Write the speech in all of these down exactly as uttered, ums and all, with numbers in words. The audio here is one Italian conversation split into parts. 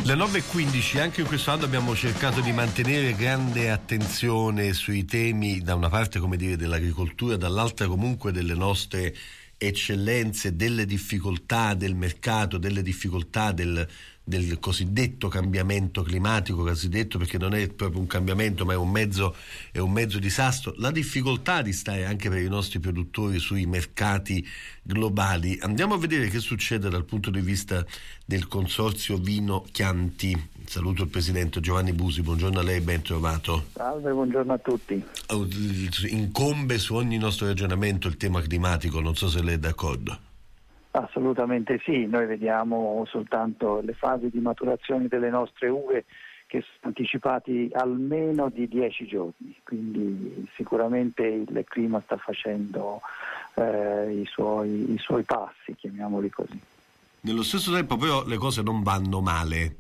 Le nove e quindici, anche in questo anno abbiamo cercato di mantenere grande attenzione sui temi, da una parte come dire dell'agricoltura, dall'altra comunque delle nostre eccellenze, delle difficoltà del mercato, delle difficoltà del, del cosiddetto cambiamento climatico, cosiddetto perché non è proprio un cambiamento ma è un mezzo, è un mezzo disastro, la difficoltà di stare anche per i nostri produttori sui mercati globali. Andiamo a vedere che succede dal punto di vista del consorzio Vino Chianti. Saluto il presidente Giovanni Busi, buongiorno a lei, ben trovato. Salve, buongiorno a tutti. Incombe su ogni nostro ragionamento il tema climatico, non so se lei è d'accordo. Assolutamente sì, noi vediamo soltanto le fasi di maturazione delle nostre uve che sono anticipati almeno di dieci giorni, quindi sicuramente il clima sta facendo eh, i, suoi, i suoi passi, chiamiamoli così. Nello stesso tempo però le cose non vanno male.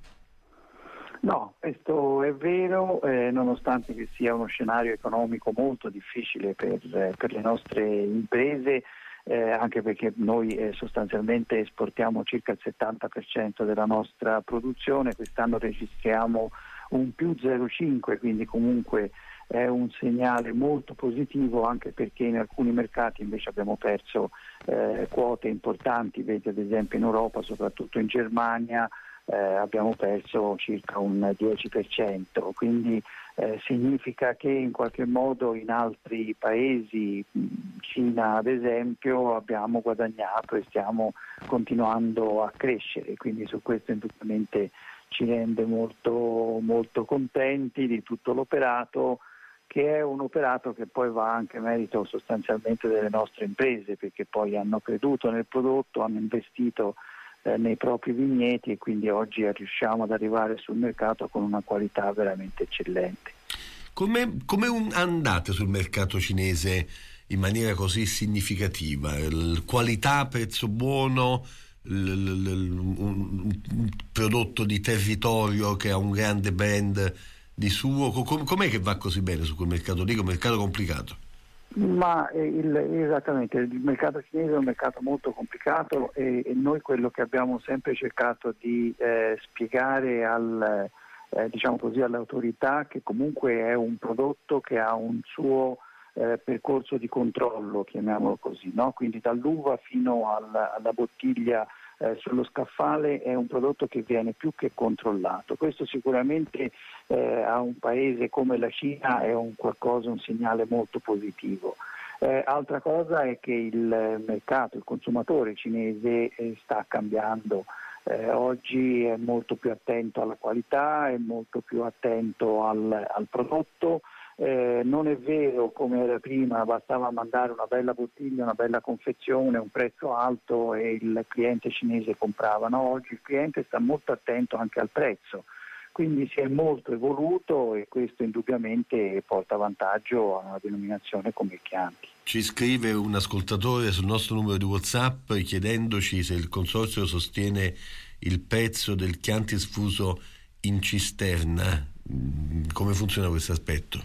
No, questo è vero, eh, nonostante che sia uno scenario economico molto difficile per, eh, per le nostre imprese, eh, anche perché noi eh, sostanzialmente esportiamo circa il settanta per cento della nostra produzione, quest'anno registriamo un più zero virgola cinque, quindi comunque è un segnale molto positivo, anche perché in alcuni mercati invece abbiamo perso eh, quote importanti, vedi ad esempio in Europa, soprattutto in Germania, Eh, abbiamo perso circa un dieci per cento, quindi eh, significa che in qualche modo in altri paesi, Cina ad esempio, abbiamo guadagnato e stiamo continuando a crescere, quindi su questo indubbiamente ci rende molto, molto contenti di tutto l'operato, che è un operato che poi va anche a merito sostanzialmente delle nostre imprese, perché poi hanno creduto nel prodotto, hanno investito Eh, nei propri vigneti e quindi oggi riusciamo ad arrivare sul mercato con una qualità veramente eccellente. Come, come un, andate sul mercato cinese in maniera così significativa? Il, qualità, prezzo buono, il, il, il, un, un prodotto di territorio che ha un grande brand di suo, com, com'è che va così bene su quel mercato lì, che è un mercato complicato? Ma il, esattamente, il mercato cinese è un mercato molto complicato e, e noi quello che abbiamo sempre cercato di eh, spiegare al, eh, diciamo così, alle autorità, che comunque è un prodotto che ha un suo eh, percorso di controllo, chiamiamolo così, no? Quindi dall'uva fino alla, alla bottiglia eh, sullo scaffale è un prodotto che viene più che controllato. Questo sicuramente eh, a un paese come la Cina è un qualcosa, un segnale molto positivo. Eh, altra cosa è che il mercato, il consumatore cinese eh, sta cambiando. Eh, oggi è molto più attento alla qualità, è molto più attento al, al prodotto. Eh, non è vero come era prima, bastava mandare una bella bottiglia, una bella confezione, un prezzo alto e il cliente cinese comprava. No, oggi il cliente sta molto attento anche al prezzo, quindi si è molto evoluto e questo indubbiamente porta vantaggio a una denominazione come il Chianti. Ci scrive un ascoltatore sul nostro numero di WhatsApp chiedendoci se il consorzio sostiene il prezzo del Chianti sfuso in cisterna. Come funziona questo aspetto?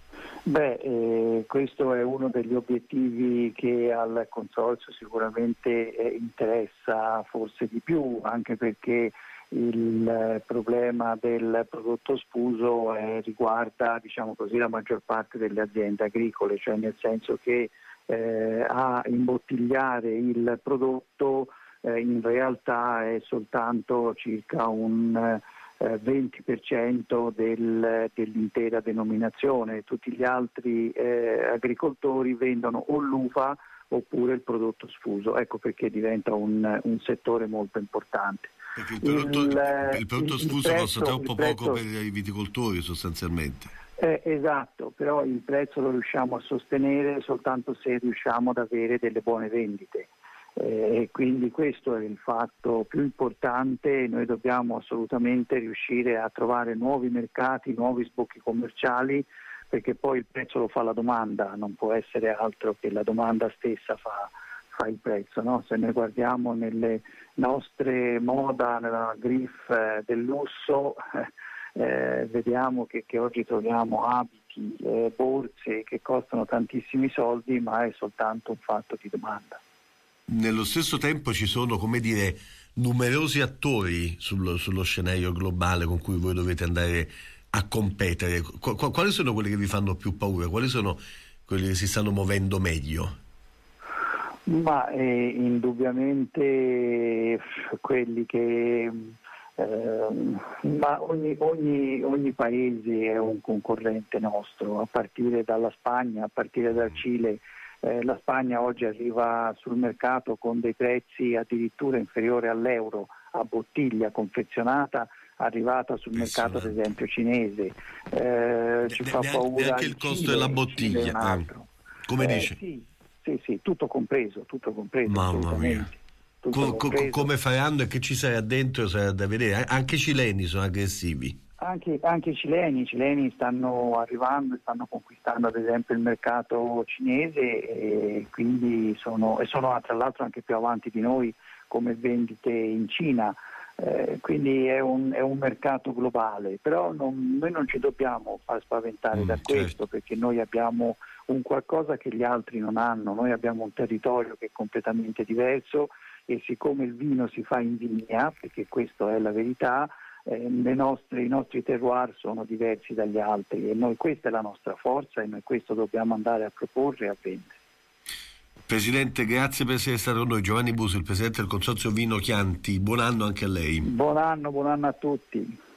Beh, eh, questo è uno degli obiettivi che al consorzio sicuramente eh, interessa forse di più, anche perché il eh, problema del prodotto sfuso eh, riguarda, diciamo così, la maggior parte delle aziende agricole, cioè nel senso che eh, a imbottigliare il prodotto eh, in realtà è soltanto circa un eh, venti per cento del, dell'intera denominazione, tutti gli altri eh, agricoltori vendono o l'uva oppure il prodotto sfuso, ecco perché diventa un, un settore molto importante. Perché il prodotto, il, il prodotto il, sfuso il prezzo, costa troppo prezzo, poco per i viticoltori sostanzialmente. Eh, esatto, però il prezzo lo riusciamo a sostenere soltanto se riusciamo ad avere delle buone vendite. E eh, quindi questo è il fatto più importante. Noi dobbiamo assolutamente riuscire a trovare nuovi mercati, nuovi sbocchi commerciali, perché poi il prezzo lo fa la domanda, non può essere altro che la domanda stessa fa, fa il prezzo, no? Se noi guardiamo nelle nostre moda, nella griffe eh, del lusso, eh, vediamo che, che oggi troviamo abiti, eh, borse che costano tantissimi soldi, ma è soltanto un fatto di domanda. Nello stesso tempo ci sono, come dire, numerosi attori sullo, sullo scenario globale con cui voi dovete andare a competere. Qu- quali sono quelli che vi fanno più paura? Quali sono quelli che si stanno muovendo meglio? Ma eh, indubbiamente quelli che eh, ma ogni, ogni, ogni paese è un concorrente nostro, a partire dalla Spagna, a partire dal Cile. Eh, la Spagna oggi arriva sul mercato con dei prezzi addirittura inferiori all'euro a bottiglia confezionata, arrivata sul mercato ad esempio cinese. Eh, ci ne, fa neanche, paura neanche il il costo Cile, della il Cile è un bottiglia, eh. altro. Come Eh, dice? sì, sì, sì, tutto compreso, tutto compreso, Mamma mia. assolutamente. Tutto Co- co- compreso. come faranno e che ci sarà dentro sarà da vedere. Anche i cileni sono aggressivi. Anche, anche i cileni, i cileni stanno arrivando e stanno conquistando ad esempio il mercato cinese e quindi sono, e sono tra l'altro anche più avanti di noi come vendite in Cina, eh, quindi è un, è un mercato globale, però non, noi non ci dobbiamo far spaventare Mm, da questo, certo. perché noi abbiamo un qualcosa che gli altri non hanno, noi abbiamo un territorio che è completamente diverso e siccome il vino si fa in vigna, perché questa è la verità, Eh, le nostre, i nostri terroir sono diversi dagli altri e noi questa è la nostra forza e noi questo dobbiamo andare a proporre e a vendere. Presidente, grazie per essere stato con noi. Giovanni Buso, il Presidente del Consorzio Vino Chianti, buon anno anche a lei. Buon anno, buon anno a tutti.